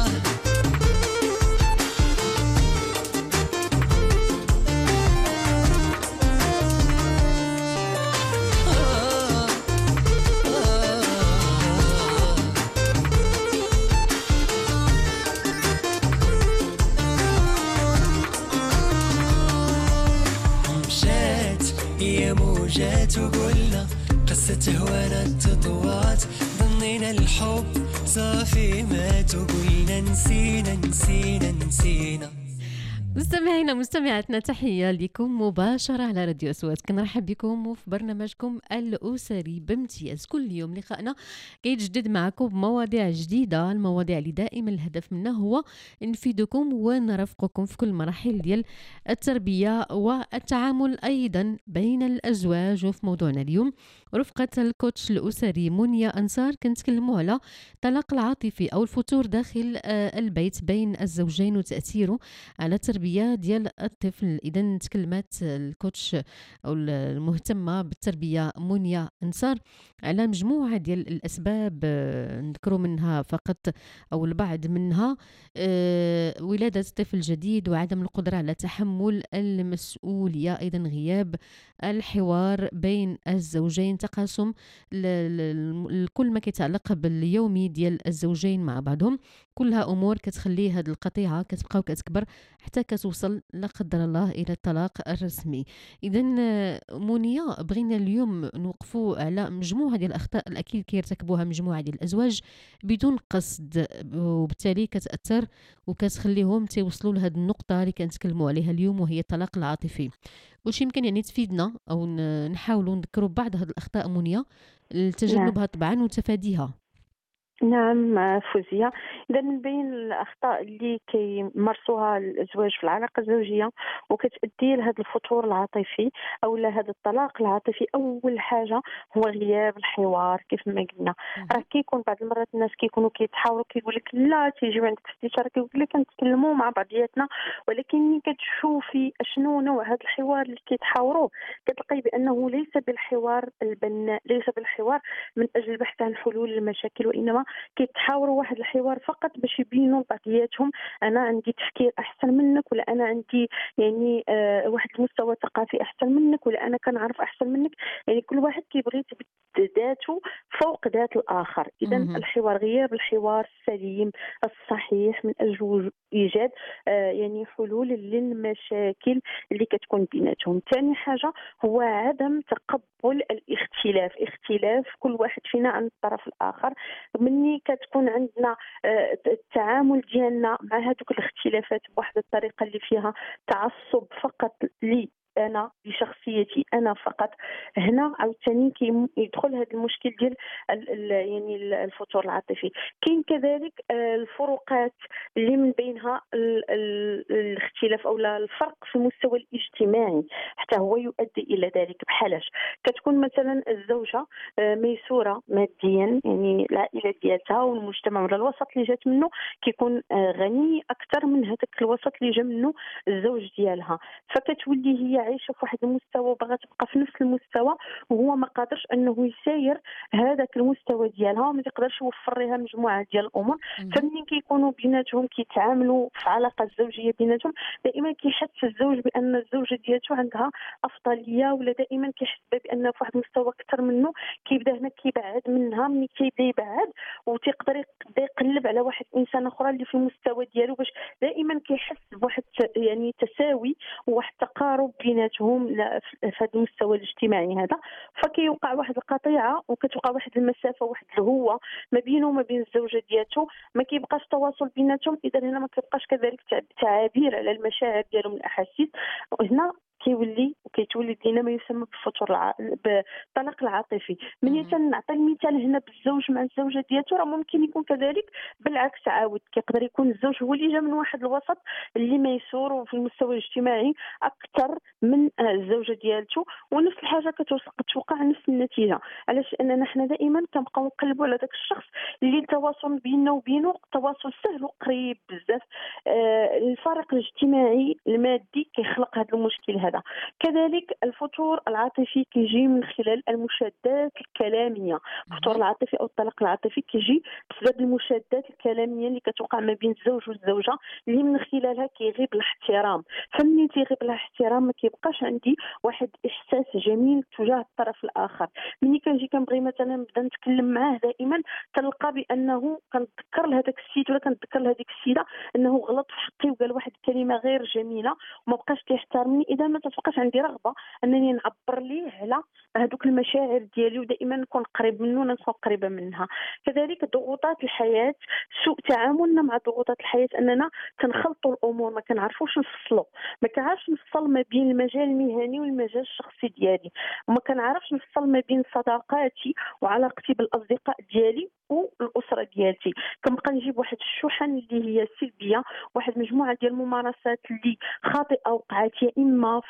Speaker 9: مشات هي موجات وقلنا قصة هوانا التطوات، ظنينا الحب صافي مات وقلنا نسينا نسينا نسينا.
Speaker 1: مستمعينا مستمعاتنا تحية لكم مباشرة على راديو أصوات، كنرحب بكم وفي برنامجكم الأسري بامتياز. كل يوم لقائنا كيتجدد معكم بمواضيع جديدة، المواضيع اللي دائما الهدف منها هو نفيدكم ونرافقكم في كل مراحل ديال التربية والتعامل أيضا بين الأزواج. وفي موضوعنا اليوم رفقة الكوتش الأسري منيا أنصار كنتكلموا على الطلاق العاطفي أو الفتور داخل البيت بين الزوجين وتأثيره على تربية التربيه ديال الطفل. اذا تكلمات الكوتش او المهتمه بالتربيه منيا انصار على مجموعه ديال الاسباب، آه، نذكروا منها فقط او البعض منها: آه، ولاده طفل جديد وعدم القدره على تحمل المسؤوليه، ايضا غياب الحوار بين الزوجين، تقاسم كل ما كيتعلق باليومي ديال الزوجين مع بعضهم. كلها امور كتخلي هذه القطيعه كتبقى وكتكبر حتى كتوصل لا قدر الله الى الطلاق الرسمي. اذا منيا بغينا اليوم نوقفوا على مجموعه ديال الاخطاء الاكيد كيرتكبوها مجموعه ديال الازواج بدون قصد، وبالتالي كتاثر وكتخليهم توصلوا لهذه النقطه اللي كنتكلموا عليها اليوم، وهي الطلاق العاطفي. واش يمكن يعني تفيدنا او نحاولوا نذكروا بعض هذه الاخطاء منيا لتجنبها طبعا وتفاديها؟
Speaker 2: نعم فوزية، إذا من بين الأخطاء اللي كيمارسوها الأزواج في العلاقة الزوجية وكتأدي لهذا الفتور العاطفي أو لهذا الطلاق العاطفي، أول حاجة هو غياب الحوار. كيف ما قلنا راه كيكون بعض المرات الناس كيكونوا كيتحاوروا كيقول لك لا تيجيو عندك في الاستشارة كيقول لك كنتكلموا مع بعضياتنا، ولكن ملي كتشوفي شنو نوع هذا الحوار اللي كيتحاوروا كتلقاي بأنه ليس بالحوار البناء، ليس بالحوار من أجل البحث عن حلول للمشاكل، وإنما كيتحاوروا واحد الحوار فقط باش يبينوا لبعضياتهم انا عندي تفكير احسن منك، ولا انا عندي يعني آه واحد المستوى ثقافي احسن منك، ولا انا كنعرف احسن منك. يعني كل واحد كيبغي يثبت ذاته فوق ذات الاخر. اذا الحوار، غياب الحوار السليم الصحيح من اجل ايجاد آه يعني حلول للمشاكل اللي كتكون بيناتهم. ثاني حاجه هو عدم تقبل الاختلاف، اختلاف كل واحد فينا عن الطرف الاخر. مني كتكون عندنا التعامل ديالنا مع هذوك الاختلافات بواحد الطريقه اللي فيها تعصب فقط لي انا بشخصيتي انا فقط، هنا عاوتاني كيدخل هذا المشكل ديال يعني الفتور العاطفي. كاين كذلك الفروقات اللي من بينها الاختلاف او الفرق في المستوى الاجتماعي حتى هو يؤدي الى ذلك. بحالاش كتكون مثلا الزوجه ميسوره ماديا، يعني العائله ديالها والمجتمع ولا الوسط اللي جات منه كيكون غني اكثر من هذاك الوسط اللي جا منه الزوج ديالها، فكتولي هي عايشه في واحد المستوى وبغات تبقى في نفس المستوى، وهو ما قادرش انه يساير هذاك المستوى ديالها وما يقدرش يوفر لها مجموعه ديال الامور. فمنين كيكونوا بيناتهم كيتعاملوا في علاقه زوجيه بيناتهم، دائما كيحس الزوج بان الزوجه ديالته عندها افضليه، ولا دائما كيحس بان في واحد المستوى اكثر منه، كيبدا هنا كيبعد منها. ملي كيبدا يبعد وتيقدر يبدا يقلب على واحد انسان اخرى اللي في المستوى ديالو، باش دائما كيحس بواحد يعني تساوي وواحد تقارب بيناتهم في هذا المستوى الاجتماعي هذا. فكيوقع واحد القطيعه وكتوقع واحد المسافه، واحد الهوه ما بينه وما بين الزوجه ديالته، ما كيبقاش تواصل بيناتهم. اذا هنا ما كيبقاش كذلك تعابير على المشاعر ديالهم الاحاسيس، وهنا كيولي وكيتولد لنا ما يسمى بالفتور الع... بالطلاق العاطفي. من نعطي المثال هنا بالزوج مع الزوجه ديالته، راه ممكن يكون كذلك بالعكس عاود. كيقدر يكون الزوج هو اللي جا من واحد الوسط اللي ميسور وفي المستوى الاجتماعي اكثر من الزوجه ديالته، ونفس الحاجه كتوقع نفس النتيجه. علاش؟ اننا حنا دائما كنبقاو نقلبوا على داك الشخص اللي التواصل بيننا وبينه تواصل سهل وقريب بزاف. آه الفارق الاجتماعي المادي كيخلق هذا المشكل هذا. كذلك الفتور العاطفي كيجي من خلال المشادات الكلاميه. الفتور العاطفي او الطلاق العاطفي كيجي بسبب المشادات الكلاميه اللي كتوقع ما بين الزوج والزوجه، اللي من خلالها كيغيب الاحترام. فملي تيغيب الاحترام ما كيبقاش عندي واحد احساس جميل تجاه الطرف الاخر. ملي كنجي كنبغي مثلا نبدا نتكلم معاه، دائما كنلقى بانه كنتذكر لهذاك السيد ولا كنتذكر لهذيك السيده انه غلط في حقي وقال واحد الكلمه غير جميله وما بقاش كيحترمني. اذا ما تبقاش عندي رغبه انني نعبر ليه على هذوك المشاعر ديالي، ودائما نكون قريب منه ونكون قريبه منها. كذلك ضغوطات الحياه، سوء تعاملنا مع ضغوطات الحياه، اننا كنخلطوا الامور، ما كنعرفوش نفصلوا، ما كنعرفش نفصل ما بين المجال المهني والمجال الشخصي ديالي، وما كنعرفش نفصل ما بين صداقاتي وعلاقتي بالاصدقاء ديالي والاسره ديالتي. كنبقى نجيب واحد الشحن اللي هي سلبيه، واحد مجموعه ديال الممارسات اللي خاطئه وقعت يا اما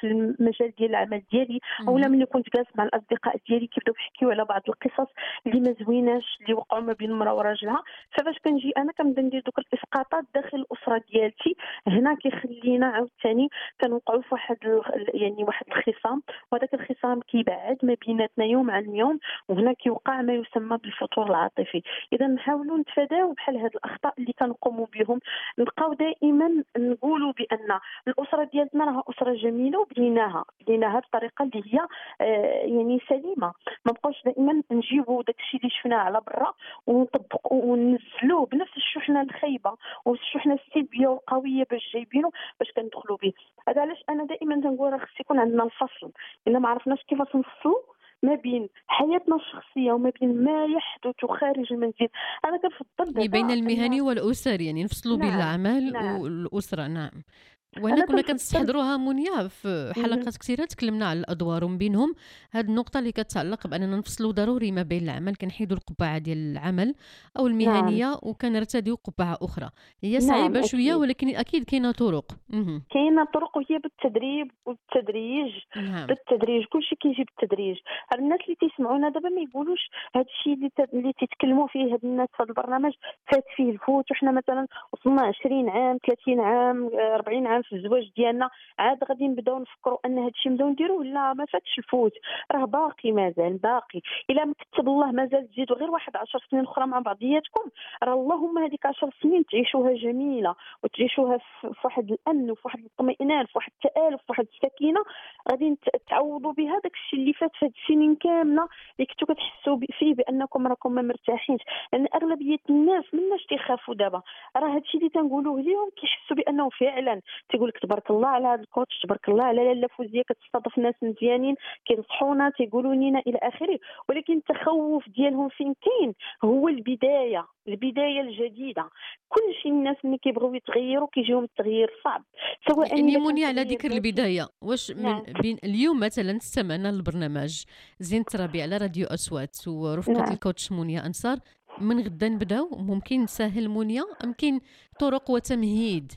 Speaker 2: في المجال ديال العمل ديالي اولا ملي كنت جالس مع الاصدقاء ديالي كيبداو يحكيو على بعض القصص اللي ما زويناش اللي وقعوا ما بين المراه وراجلها. فاش كنجي انا كنبدا ندير دوك الاسقاطات داخل الاسره ديالتي، هنا كيخلينا عاوتاني كنوقعوا في واحد يعني واحد الخصام، وهذاك الخصام كيبعد ما بيناتنا يوم عن يوم، وهنا كيوقع ما يسمى بالفتور العاطفي. اذا نحاولوا نتفاداو بحال هاد الاخطاء اللي كنقوموا بهم. نبقاو دائما نقولوا بان الاسره ديالنا راها اسره جميله وبنيناها بنيناها بطريقه اللي هي آه يعني سليمه. ما بقاوش دائما نجيبوا داكشي اللي شفناه على برا ونطبقوا وننزلوه بنفس الشحنه الخايبه والشحنه السلبيه والقويه باش جايبينه باش كندخلوا به. هذا علاش انا دائما تنقول راه خص يكون عندنا الفصل. الا ما عرفناش كيفاش نفصلوا ما بين حياتنا الشخصيه وما بين ما يحدث خارج المنزل، انا كنفضل
Speaker 1: بين المهني والاسري، يعني نفصلوا بين
Speaker 2: نعم.
Speaker 1: العمل
Speaker 2: نعم.
Speaker 1: والاسره. نعم. وهنا كنا كنستحضروها منيا في حلقات كثيره تكلمنا على الادوار، ومن بينهم هذه النقطه اللي كتعلق باننا نفصلوا ضروري ما بين العمل، كنحيدوا القبعه ديال العمل او المهنيه
Speaker 2: نعم.
Speaker 1: وكنرتديو قبعه اخرى. هي صعيبه
Speaker 2: نعم
Speaker 1: شويه
Speaker 2: أكيد.
Speaker 1: ولكن اكيد كاينه طرق.
Speaker 2: كاينه طرق وهي بالتدريب والتدريج.
Speaker 1: نعم.
Speaker 2: بالتدريج كلشي كيجي بالتدريج. الناس اللي تيسمعونا دابا ما يقولوش هذا الشيء اللي ت... اللي تيتكلموا فيه هاد الناس في هذا البرنامج فات فيه الفوت، وحنا مثلا وصلنا عشرين عام ثلاثين عام أربعين عام في الزواج ديالنا عاد غادي نبداو نفكروا ان هذا الشيء نبداو نديروه. لا، ما فاتش الفوت، راه باقي مازال باقي. الا ما كتب الله مازال تزيدوا غير واحد عشر سنين اخرى مع بعضياتكم، راه اللهم هذيك عشر سنين تعيشوها جميله وتعيشوها في واحد الامن وفي واحد الاطمئنان في واحد التآلف في واحد السكينه، غادي تعوضوا بها داك الشيء اللي فات في هذه السنين كامله اللي كنتو كتحسوا فيه بانكم راكم ما مرتاحينش. لان اغلبيه الناس مناش تيخافوا دابا، راه هذا الشيء اللي تنقولوه اليوم كيحسوا بانه فعلا تيقول لك تبارك الله على هذا الكوتش، تبارك الله على لاله فوزيه كتستضيف ناس مزيانين كينصحونا تيقولوا لينا الى اخره. ولكن التخوف ديالهم فين كاين؟ هو البدايه البدايه الجديده. كل شيء الناس ملي كيبغيو يتغيروا كيجيهم التغيير صعب. سواء
Speaker 1: يعني مني على ذكر البدايه، واش
Speaker 2: نعم.
Speaker 1: من بين اليوم مثلا استمعنا للبرنامج زينة الربيع على راديو اصوات ورفقه
Speaker 2: نعم.
Speaker 1: الكوتش منيا انصار، من غدا نبداو ممكن نسهل منيا، يمكن طرق وتمهيد؟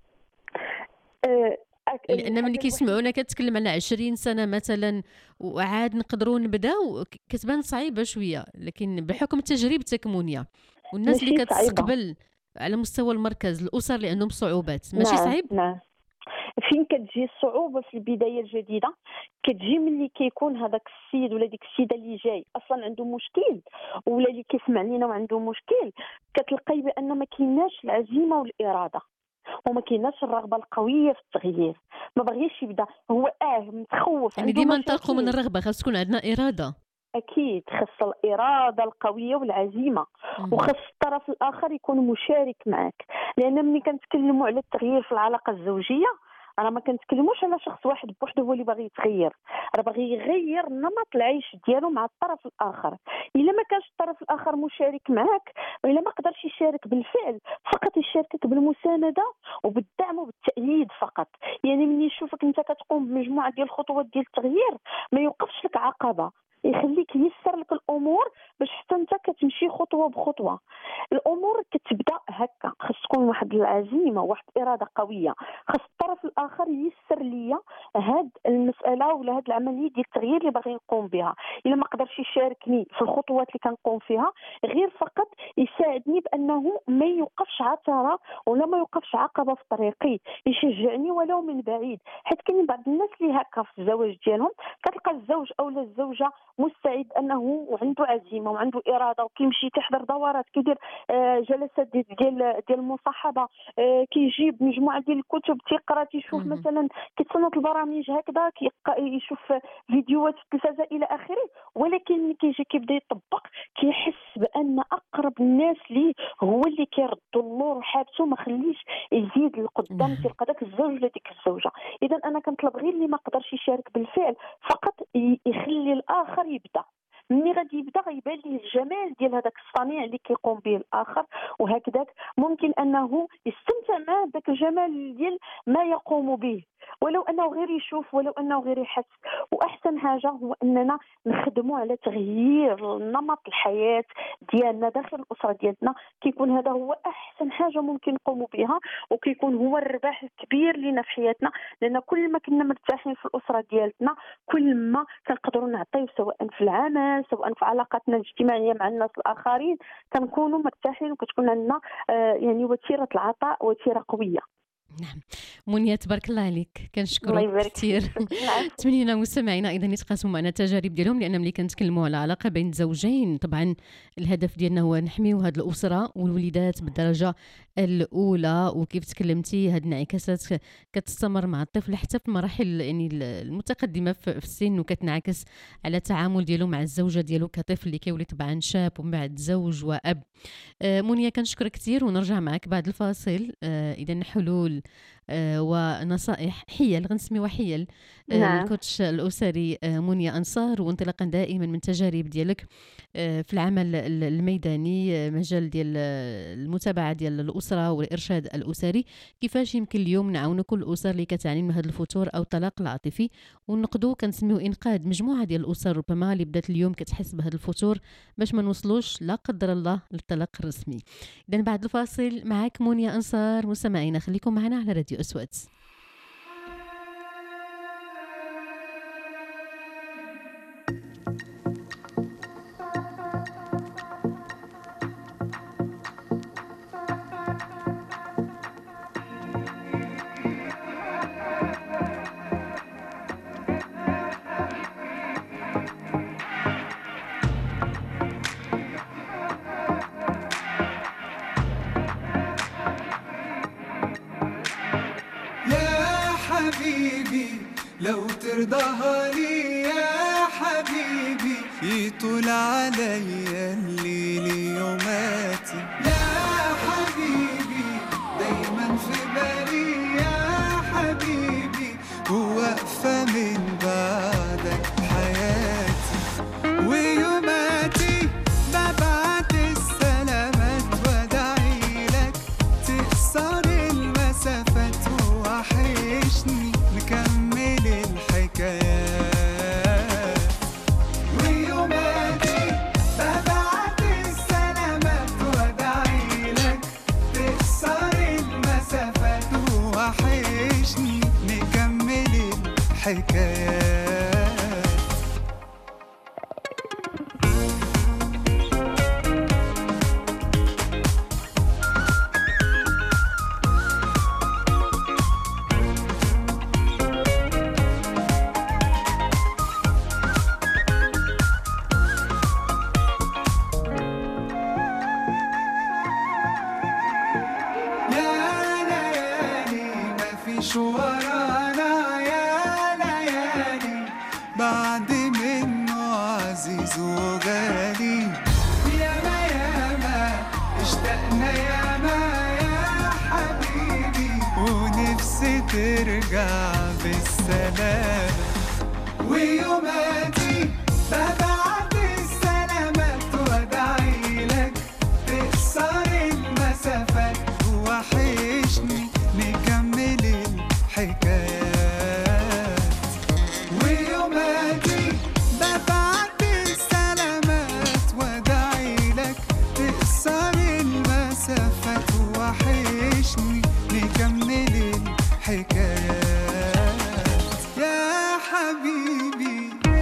Speaker 2: أه
Speaker 1: لان ملي كيسمعونا كتكلم على عشرين سنه مثلا وعاد نقدروا نبداو كتبان صعيبه شويه، لكن بحكم تجربتك منيا والناس اللي كتستقبل على مستوى المركز الاسر اللي عندهم صعوبات، ماشي
Speaker 2: نعم.
Speaker 1: صعيب؟
Speaker 2: نعم. فين كتجي الصعوبه في البدايه الجديده؟ كتجي ملي كيكون هذاك السيد ولا ديك السيده اللي جاي اصلا عنده مشكل، ولا اللي كيسمع لينا وعنده مشكل، كتلقاي بان ما كايناش العزيمه والاراده وما كايناش الرغبه القويه في التغيير، ما بغيش يبدا، هو اه متخوف.
Speaker 1: يعني ديما ننطلقوا من الرغبه، خاص تكون عندنا اراده.
Speaker 2: اكيد خاص الاراده القويه والعزيمه، وخاص الطرف الاخر يكون مشارك معك. لان ملي كنتكلموا على التغيير في العلاقه الزوجيه راه ما كنتكلموش على شخص واحد بوحده هو اللي باغي يتغير، راه باغي يغير نمط العيش ديالو مع الطرف الاخر. الا ما كانش الطرف الاخر مشارك معك، والا ما قدرش يشارك بالفعل، فقط يشاركك بالمسانده وبالدعم وبالتأييد فقط. يعني ملي يشوفك انت كتقوم بمجموعه ديال الخطوات ديال التغيير ما يوقفش لك عقبه، يخليك ييسر لك الامور باش حتى انت كتمشي خطوه بخطوه. الامور كتبدا هكا، خاص تكون واحد العزيمه واحد اراده قويه، خاص الطرف الاخر ييسر ليا هاد المساله ولا هاد العمليه ديال التغيير اللي باغي نقوم بها. الا ما قدرش يشاركني في الخطوات اللي كنقوم فيها، غير فقط يساعدني بانه ما يوقفش عثره ولا ما يوقفش عقبه في طريقي، يشجعني ولو من بعيد. حيت كاين بعض الناس اللي هكا في الزواج ديالهم كتلقى الزوج اولا الزوجه مستعد انه عنده عزيمه وعنده اراده وكيمشي تحضر دورات، كيدير آه جلسات ديال ديال المصاحبه، آه كيجيب مجموعه ديال الكتب تيقرا، تيشوف مثلا كيتصنت البرامج هكذا، كيشوف فيديوهات في التلفازه الى اخره. ولكن ملي كيجي كيبدا يطبق كيحس بان اقرب الناس ليه هو اللي كيرد اللور وحابسه ما خليش يزيد لقدام، تلقى داك الزوج ولا ديك الزوجه. اذا انا كنطلب غير اللي ما قدرش يشارك بالفعل فقط يخلي الاخر يبدا. ملي غادي يبدا غيبان ليه الجمال ديال هذاك الصنيع اللي كيقوم به الاخر، وهكذاك ممكن انه يستمتع مع داك الجمال ديال ما يقوم به. ولو انه غير يشوف، ولو انه غير يحس. واحسن حاجه هو اننا نخدموا على تغيير نمط الحياه ديالنا داخل الاسره ديالنا. كيكون هذا هو احسن حاجه ممكن نقوموا بها، وكيكون هو الربح الكبير لنا في حياتنا. لان كل ما كنا مرتاحين في الاسره ديالتنا كل ما كنقدروا نعطيو، سواء في العمل سواء في علاقاتنا الاجتماعيه مع الناس الاخرين، كنكونوا مرتاحين وكتكون عندنا آه يعني وتيره العطاء وتيره قويه.
Speaker 1: نعم منية تبارك الله عليك،
Speaker 2: الله
Speaker 1: كنشكرك
Speaker 2: يبارك
Speaker 1: كثير.
Speaker 2: فيك.
Speaker 1: تمنينا مستمعينا ايضا يتقاسموا معنا التجارب ديالهم، لان ملي كنتكلموا على علاقه بين زوجين طبعا الهدف ديالنا هو نحميو هذه الاسره والوليدات بالدرجه الاولى. وكيف تكلمتي هذه الانعكاسات كتستمر مع الطفل حتى في المراحل يعني المتقدمه في السن، وكتنعكس على التعامل ديالو مع الزوجه ديالو كطفل اللي كيولي طبعا شاب ومن بعد زوج واب. آه منية كنشكرك كثير، ونرجع معك بعد الفاصل. آه اذا حلول آه ونصائح حيل غنسميوها حيل آه
Speaker 2: نعم.
Speaker 1: الكوتش الأسري آه منية أنصار، وانطلاقا دائما من تجارب ديالك آه في العمل الميداني، آه مجال ديال المتابعة ديال الأسرة والإرشاد الأسري، كيفاش يمكن اليوم نعاونوا كل الأسر اللي كتعاني من هذا الفتور أو الطلاق العاطفي، ونقدو كنسميو إنقاذ مجموعة ديال الأسر ربما اللي بدات اليوم كتحس بهذا الفتور باش ما نوصلوش لا قدر الله للطلاق الرسمي. إذن بعد الفاصل معك منية أنصار. مستمعينا خليكم معنا على راديو أسود.
Speaker 10: حبيبي لو ترضاها لي يا حبيبي يطول عليا الليل يوماتي يا حبيبي دايما في بالي يا حبيبي وواقفة من بعدك حياتي ويوماتي ببعت السلامات وادعي لك تكسر المسافات وحشني نكمل الحكايات ويوماتي ببعت السلامات وادعي لك تكسر المسافات وحشني نكمل الحكايات. ورانا يا ليالي بعد منه عزيز وغالي ياما ياما اشتقنا ياما يا حبيبي ونفسي ترجع بالسلامة ويوماتي ببعت السلامات وادعي لك تكسر المسافات وحشني نكمل حكايات ويوماتي ببعت السلامات وادعي لك تكسر المسافات وحشني نكمل الحكايات يا حبيبي.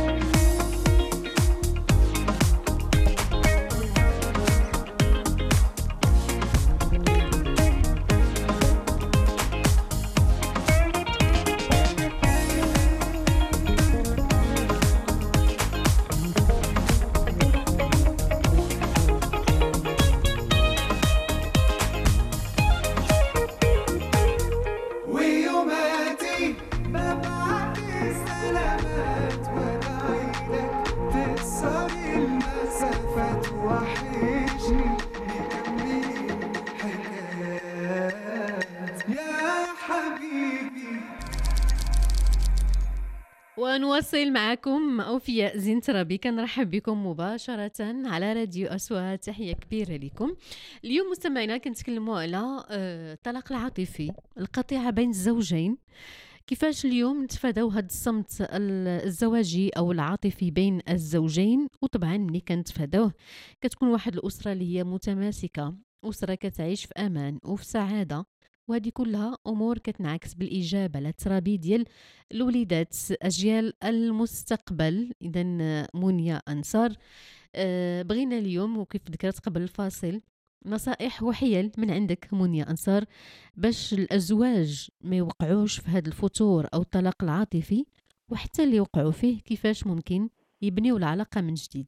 Speaker 1: ونواصل معكم أوفياء زينترابي، كنرحب بكم مباشرة على راديو أصوات. تحية كبيرة لكم. اليوم مستمعينا كنتكلموا على الطلاق العاطفي، القطيعة بين الزوجين. كيفاش اليوم نتفاداو هذا الصمت الزواجي او العاطفي بين الزوجين؟ وطبعا ملي كنتفاداوه كتكون واحد الاسره اللي هي متماسكه، اسره كتعيش في امان وفي سعاده، وهذه كلها امور كتنعكس بالايجاب على الترابي ديال الوليدات اجيال المستقبل. اذا منيا انصار، آه، بغينا اليوم وكيف ذكرت قبل الفاصل نصائح وحيل من عندك منيا أنصار باش الأزواج ما يوقعوش في هذا الفتور أو الطلاق العاطفي، وحتى اللي يوقعوا فيه كيفاش ممكن يبنيوا العلاقة من جديد.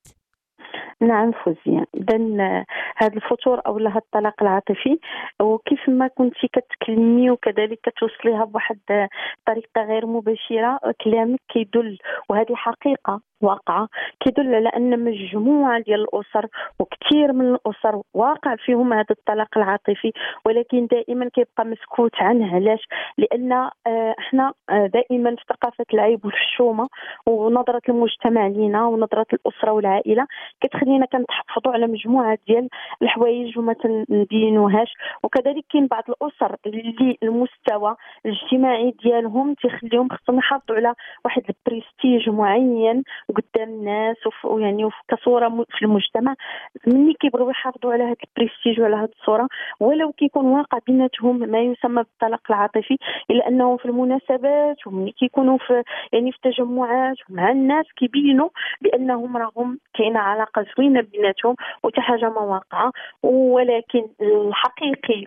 Speaker 2: نعم فوزية، إذا هذا الفتور أو هذا الطلاق العاطفي وكيف ما كنتي كتكلمي وكذلك كتوصليها بواحد طريقة غير مباشرة، كلامك كيدل وهذه حقيقة واقعة كيدل على أن مجموعة ديال الأسر وكثير من الأسر واقع فيهم هذا الطلاق العاطفي، ولكن دائما كيبقى مسكوت عنه. علاش؟ لأن احنا دائما في ثقافة العيب والحشومة ونظرة المجتمع لينا ونظرة الأسرة والعائلة كتخلينا كنتحفظوا على مجموعة ديال الحوايج وما تنبينوهاش. وكذلك كاين بعض الأسر اللي المستوى الاجتماعي ديالهم تيخليهم خصهم يحافظوا على واحد البريستيج معين قدام الناس ويعني كصوره في المجتمع. ملي كيبغيو يحافظوا على هذا البريستيج وعلى هذه الصوره ولو كيكون واقع بيناتهم ما يسمى بالطلاق العاطفي، الا انه في المناسبات وملي كيكونوا في يعني في تجمعات مع الناس كيبينوا بانهم راهم كاينه علاقه زوينه بيناتهم وتا حاجه ما واقعه. ولكن الحقيقي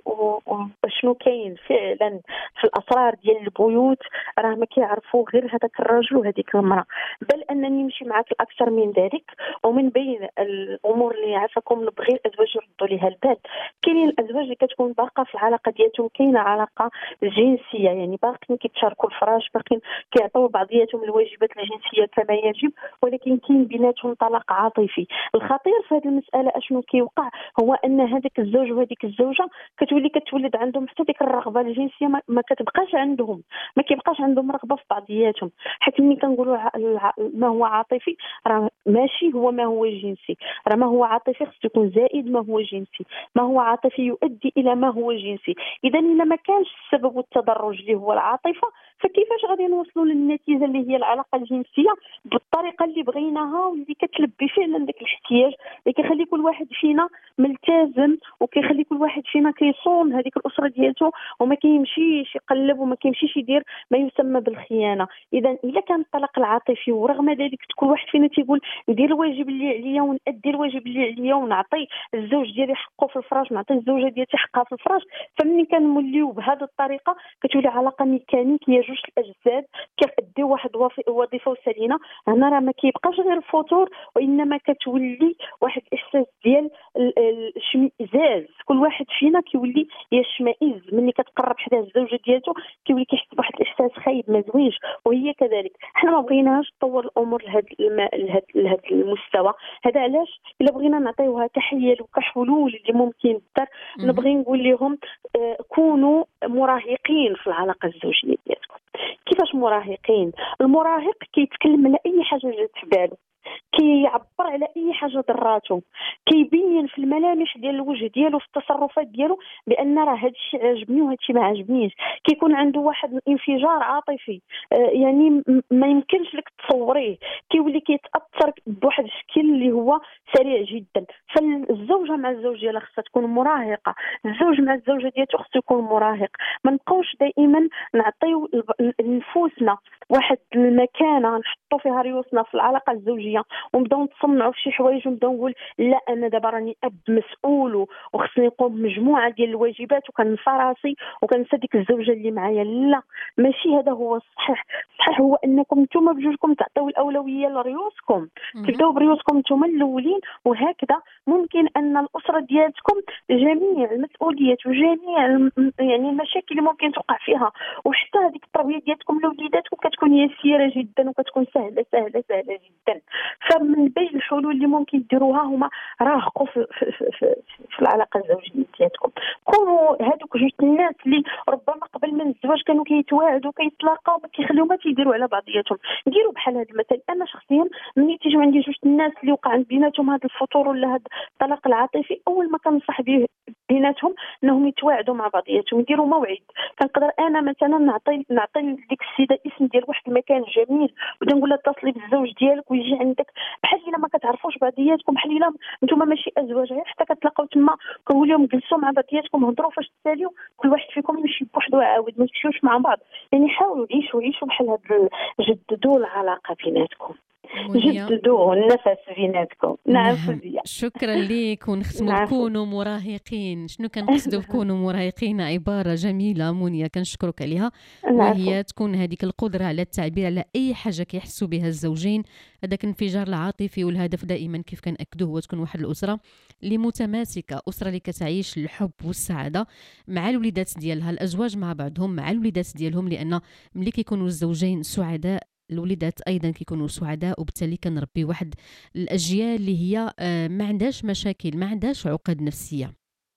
Speaker 2: وشنو كاين فعلا في الاسرار ديال البيوت راه ما كيعرفوا غير هذاك الرجل وهذيك المراه. بل انني نمشي معك اكثر من ذلك، ومن بين الامور اللي عافاكم نبغي الازواج يردوا ليها البال، كاينين الازواج اللي كتكون باقه في العلاقه ديالهم كاينه علاقه جنسيه، يعني باقيين كيتشاركوا الفراش، باقيين كيعطيو بعضياتهم الواجبات الجنسيه كما يجب، ولكن كاين بيناتهم طلاق عاطفي. الخطير في هذه المساله اشنو كيوقع هو ان هذاك الزوج وهذيك الزوجه كتولي كتولد عندهم حتى ديك الرغبه الجنسيه ما, ما كتبقاش عندهم، ما كيبقاش عندهم رغبه في بعضياتهم. حيت ملي كنقولوا ما هو عاطفي راه ماشي هو ما هو جنسي، راه ما هو عاطفي خصو يكون زائد ما هو جنسي، ما هو عاطفي يؤدي الى ما هو جنسي. اذا الا ما كانش السبب التدرج اللي هو العاطفه فكيفاش غادي نوصلوا للنتيجه اللي هي العلاقه الجنسيه بالطريقه اللي بغيناها واللي كتلبي فعلا داك الاحتياج اللي كيخلي كل واحد فينا ملتزم وكيخلي كل واحد فينا كيصون هذيك الاسره ديالته وما كيمشيش يقلب وما كيمشيش يدير ما يسمى بالخيانه. اذا الا كان الطلاق العاطفي ورغم ذلك كل واحد فينا تيقول ندير الواجب اللي عليا ونأدي الواجب اللي عليا ونعطي الزوج ديالي حقه في الفراش نعطي الزوجه ديالتي حقها في الفراش، فمني كنوليو بهذه الطريقه كتولي علاقه ميكانيكيه جوج الاجساد كيأديو واحد وظيفه وسليمه. هنا راه ما كيبقاش غير الفتور وانما كتولي واحد الاحساس ديال الاشمئزاز، كل واحد فينا كيولي يشمئز ملي كتقرب حدا الزوجه ديالته كيولي كيحس بواحد الاحساس خايب ما زوينش. وهي كذلك حنا ما بغيناش تطور الامور لهذا لهذا المستوى هذا. علاش الا بغينا نعطيوها كحيل وكحلول اللي ممكن دار نبغي نقول لهم آه كونوا مراهقين في العلاقه الزوجيه ديالكم. كيفاش مراهقين؟ المراهق كيتكلم على اي حاجه جات في باله، كيعبر على اي حاجه ضراته، كيبين في الملامح ديال الوجه ديالو في التصرفات ديالو بان راه هذا الشيء عجبني وهذا الشيء ما عجبنيش. كيكون عنده واحد الانفجار عاطفي آه يعني ما يمكنش لك تصوريه، كيولي كيتاثر بواحد الشكل اللي هو سريع جدا. فالزوجه مع الزوج ديالها خصها تكون مراهقه، الزوج مع الزوجه ديالته خصو يكون مراهق. ما نبقاوش دائما نعطيو لنفوسنا واحد المكانه نحطوا فيها ريوسنا في العلاقه الزوجيه ونبداو نتصنعوا في شي حوايج ونبداو نقول لا انا دابا راني اب مسؤول وخصني نقوم بمجموعه ديال الواجبات وكنسى راسي وكنسى ديك الزوجه اللي معايا. لا ماشي هذا هو الصحيح. الصحيح هو انكم نتوما بجوجكم تعطيو الاولويه لريوسكم، تبداو بريوسكم نتوما الاولين، وهكذا ممكن ان الاسره ديالتكم جميع المسؤوليات وجميع يعني المشاكل اللي ممكن توقع فيها وحتى هذيك التربيه ديالتكم لوليداتكم كتكون يسيره جدا وكتكون سهله سهله سهله جدا. فمن بين الحلول اللي ممكن ديروها هما راهقوا في, في, في, في, في العلاقه الزوجيه ديالتكم. كونوا هذوك جوج الناس اللي ربما قبل قبل من الزواج كانوا كيتواعدوا كيتلاقاو ما كيخليو ما تيديروا على بعضياتهم. نديروا بحال هذا المثل. انا شخصيا ملي تيجيو عندي جوج الناس اللي وقع بيناتهم هذا الفتور ولا هذا الطلاق العاطفي، اول ما كنصح به بيناتهم انهم يتواعدوا مع بعضياتهم يديروا موعد. كنقدر انا مثلا نعطي نعطي ديك السيده اسم ديال واحد المكان جميل ودا نقول لها اتصلي بالزوج ديالك ويجي عندك، بحال الا ما كتعرفوش بعضياتكم، بحال الا نتوما ماشي ازواج غير حتى كتلاقاو تما كنقول لهم جلسوا مع بعضياتكم هضروا فاش تساليو، كل واحد فيكم يمشي بوحدو وعاود ما تمشيوش مع بعض. يعني حاولوا عيشوا عيشوا بحال هذا، جددوا العلاقه بيناتكم، جددوا النفس بيناتكم. نعم فوزية.
Speaker 1: شكرا لك. ونختموا بكونوا مراهقين. شنو كنقصدوا بكونوا مراهقين؟ عبارة جميلة منيا كنشكرك عليها، وهي تكون هذيك القدرة على التعبير على أي حاجة كيحسوا بها الزوجين، هذاك الانفجار العاطفي. والهدف دائما كيف كنأكدوه هو تكون واحد الأسرة اللي متماسكة، أسرة اللي كتعيش الحب والسعادة مع الوليدات ديالها، الأزواج مع بعضهم مع الوليدات ديالهم، لأن ملي كيكونوا الزوجين سعداء الوليدات ايضا كيكونوا سعداء، وبالتالي كنربي واحد الاجيال اللي هي ما عندهاش مشاكل، ما عندهاش عقد نفسيه.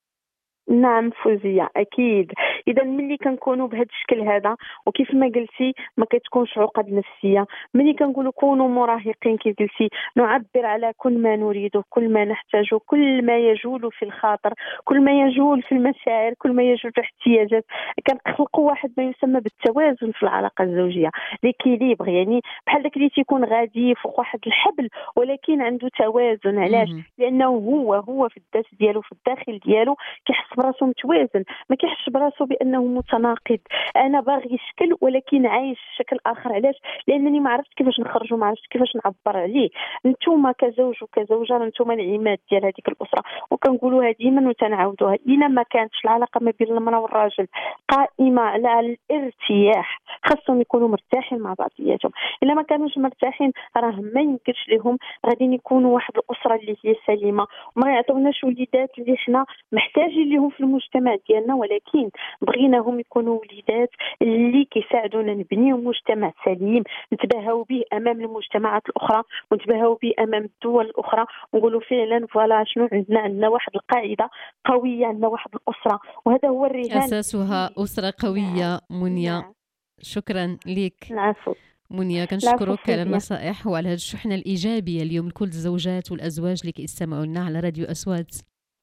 Speaker 2: نعم فوزية أكيد. إذا ملي كنكونوا بهذا الشكل هذا وكيف ما قلتي ما كتكونش عقد نفسية، ملي كنقولوا كونوا مراهقين كيف قلتي نعبر على كل ما نريده، كل ما نحتاجه، كل ما يجول في الخاطر، كل ما يجول في المشاعر، كل ما يجول في الاحتياجات. كنخلقوا واحد ما يسمى بالتوازن في العلاقة الزوجية، ليكيليبر، يعني بحال داك اللي تيكون غادي فوق واحد الحبل ولكن عنده توازن. علاش؟ لأنه هو هو في الذات ديالو في الداخل ديالو كيحس براسو متوازن، ما كيحسش براسو بانه متناقض. انا باغي شكل ولكن عايش شكل اخر. علاش؟ لانني ما عرفت كيفاش نخرجوا، ما عرفت كيفاش نعبر عليه. نتوما كزوج وكزوجه نتوما العماد ديال هذيك الاسره، وكنقولوها ديما وتنعاودوها، الا ما كانتش العلاقه ما بين المراه والراجل قائمه على الارتياح، خاصهم يكونوا مرتاحين مع بعضياتهم. الا ما كانوش مرتاحين راه ما يمكنش لهم غادي يكونوا واحد الاسره اللي هي سليمه، وما يعطوناش وليدات اللي حنا محتاجين لهم في المجتمع ديالنا، ولكن بغيناهم يكونوا وليدات اللي كيساعدونا نبنيو مجتمع سليم نتباهاو به امام المجتمعات الاخرى ونتباهاو به امام الدول الاخرى، ونقولوا فعلا فوالا شنو عندنا عندنا واحد القاعده قويه، عندنا واحد الاسره، وهذا هو الرهان
Speaker 1: اساسها اسره قويه. منيا
Speaker 2: نعم.
Speaker 1: شكرا لك.
Speaker 2: العفو
Speaker 1: منيا، كنشكرك على النصائح وعلى هذه الشحنه الايجابيه اليوم لكل الزوجات والازواج اللي كيستمعوا لنا على راديو أصوات.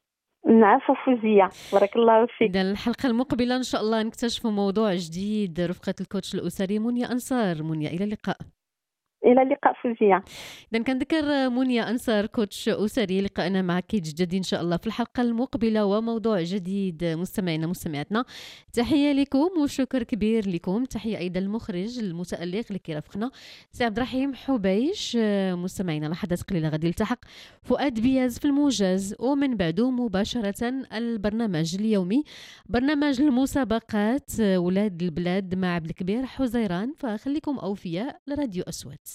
Speaker 2: نعفو فوزية، بارك الله فيك.
Speaker 1: إذا الحلقة المقبلة إن شاء الله نكتشفوا موضوع جديد رفقة الكوتش الأسري منيا أنصار. منيا إلى اللقاء.
Speaker 2: إلى اللقاء فوزية.
Speaker 1: إذا كنذكر منيا أنصار كوتش أسري، لقاءنا معك كيتجدد إن شاء الله في الحلقة المقبلة وموضوع جديد. مستمعينا مستمعاتنا تحية لكم وشكر كبير لكم. تحية أيضا المخرج المتألق اللي كيرافقنا سي عبد الرحيم حبيش. مستمعينا لحظات قليلة غادي يلتحق فؤاد بياز في الموجز، ومن بعده مباشرة البرنامج اليومي برنامج المسابقات ولاد البلاد مع عبد الكبير حزيران. فخليكم أوفياء لراديو أصوات.